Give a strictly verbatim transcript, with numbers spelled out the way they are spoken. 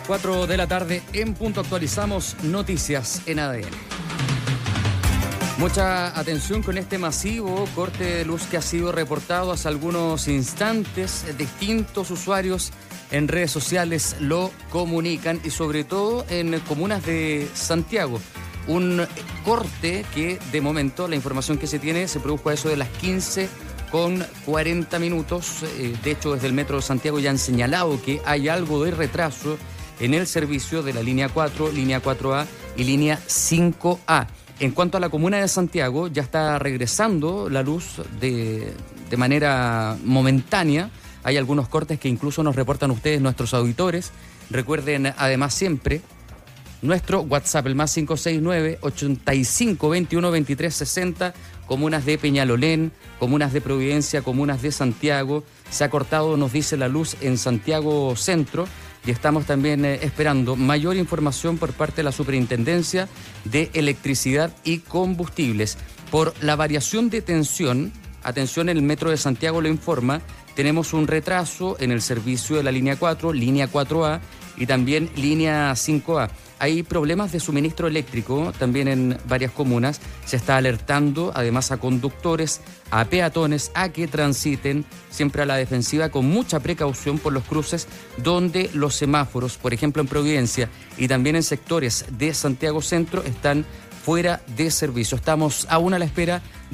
cuatro de la tarde en punto actualizamos noticias en A D N. Mucha atención con este masivo corte de luz que ha sido reportado hace algunos instantes. Distintos usuarios en redes sociales lo comunican y sobre todo en comunas de Santiago. Un corte que de momento la información que se tiene se produjo a eso de las quince con cuarenta minutos. De hecho, desde el Metro de Santiago ya han señalado que hay algo de retraso en el servicio de la línea cuatro, línea cuatro A y línea cinco A. En cuanto a la comuna de Santiago, ya está regresando la luz de, de manera momentánea. Hay algunos cortes que incluso nos reportan ustedes, nuestros auditores. Recuerden además siempre nuestro WhatsApp, el más cinco seis nueve, ochenta y cinco, veintiuno, veintitrés, sesenta, comunas de Peñalolén, comunas de Providencia, comunas de Santiago. Se ha cortado, nos dice la luz en Santiago Centro. Y estamos también eh, esperando mayor información por parte de la Superintendencia de Electricidad y Combustibles. Por la variación de tensión, atención, el Metro de Santiago lo informa, tenemos un retraso en el servicio de la línea cuatro, línea cuatro A y también línea cinco A. Hay problemas de suministro eléctrico también en varias comunas. Se está alertando además a conductores, a peatones, a que transiten siempre a la defensiva con mucha precaución por los cruces donde los semáforos, por ejemplo en Providencia y también en sectores de Santiago Centro, están fuera de servicio. Estamos aún a la espera